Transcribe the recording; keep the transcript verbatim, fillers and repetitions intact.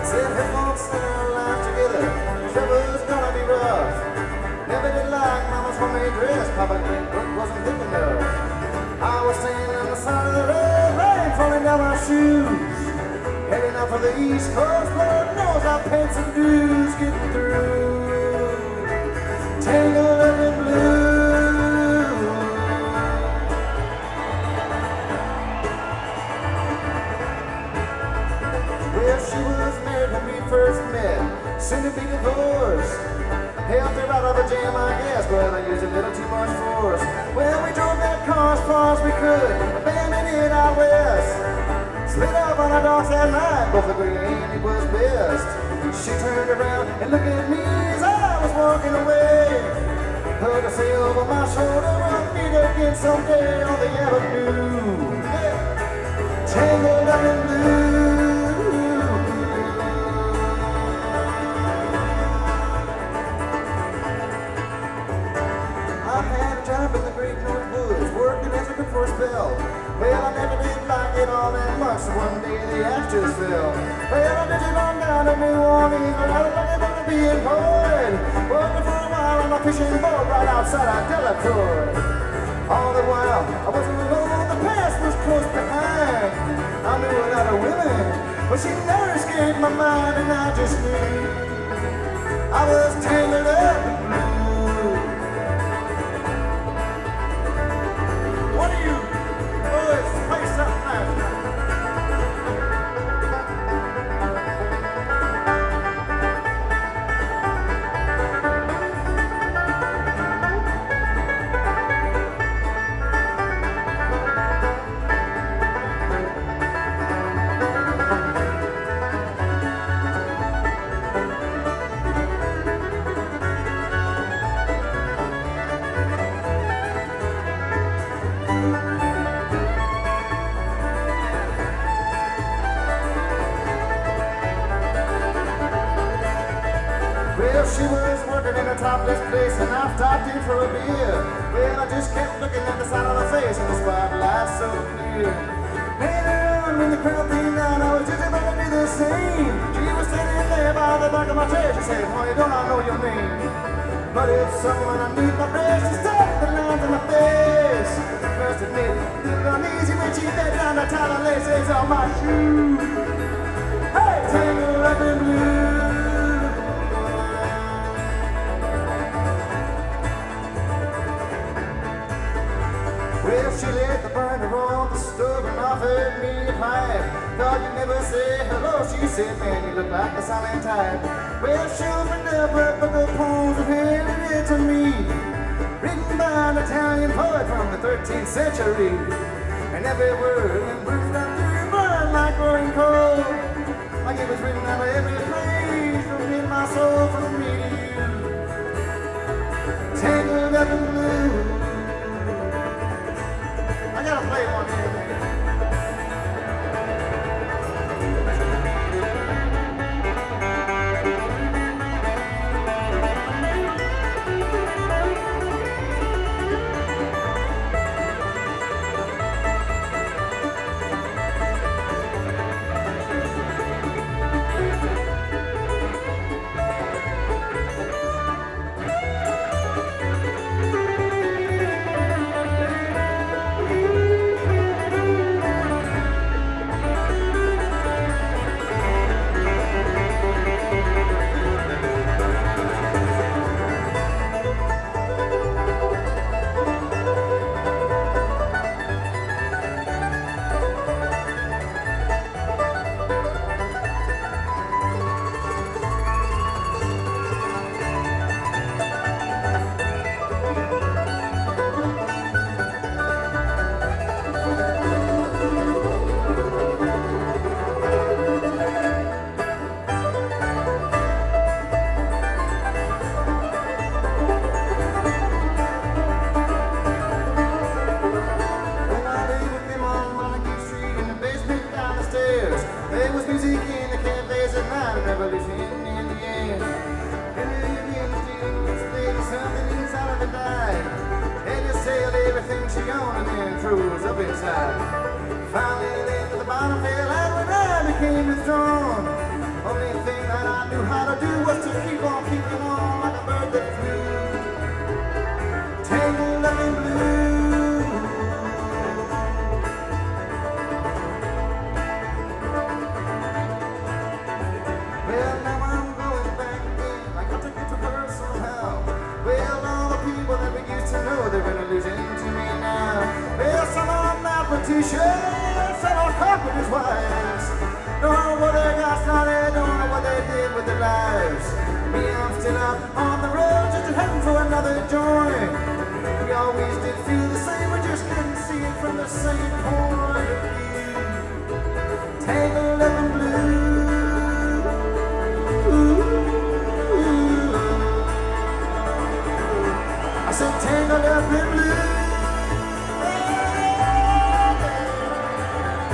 Said her folks and her life together, trouble's gonna be rough. Never did like Mama's homemade dress, Papa Greenbrook wasn't thick enough. I was standing on the side of the road, rain falling down my shoes. Heading out for the East Coast, Lord knows I paid some dues getting through. Tangled up in blue. Well, she was married when we first met, soon to be divorced. Helped her out of a jam, I guess, but I used a little too much force. Well, we drove that car as far as we could, abandoned it out west. Split up on our docks that night, both agreeing it was best. She turned around and looked at me as I was walking away. Hugged her say over my shoulder, we'll meet again someday on the avenue. Yeah. Tangled up in blue. I had a job in the Great North Woods, working as a cook for a spell. Well, I never did like it all that much, so one day the axe just fell. Well, I did it on down to New Orleans, but I was looking for to be employed. Working for a while on a fishing boat right outside of Delacroix. All the while, I wasn't alone, the past was close behind. I knew a lot of women, but she never escaped my mind, and I just knew I was tangled up in blue. What do you boys play something nice? Well, she was working in a topless place, and I stopped in for a beer. Well, I just kept looking at the side of her face, and the spotlight so clear. Later on, when the crowd came down, I was just about to do the same. She was standing there by the back of my chair. She said, "Honey, don't I know your name? But it's someone underneath my breast." She stuck the lines in my face. First admit, a little uneasy when she bent down to tie the laces on my shoe. Hey, tangled up in blue. Well, she lit the burner on the stove and offered me a pipe. Thought you'd never say hello, she said, "Man, you look like a silent type." Well, she opened up her book of poems and handed it to me, written by an Italian poet from the thirteenth century. And every word and bruised up through burned like growing coal, like it was written out of every page from in my soul from me to you. Tangled up in blue. I gotta play one here, man. Froze up inside. Finally, then to the bottom fell out when I became withdrawn. Only knew how to do was to keep on keeping on like a bird that flew, tangled up in blue. Well, now I'm going back again. I got to get to her somehow. Well, all the people that we used to know, they're really losing to me now. Well, some are mathematicians, some are carpenters' wives. Don't know what they got started, don't know what they did with their lives. Me, I'm still out on the road, just heading for another joint. We always did feel the same, we just couldn't see it from the same point.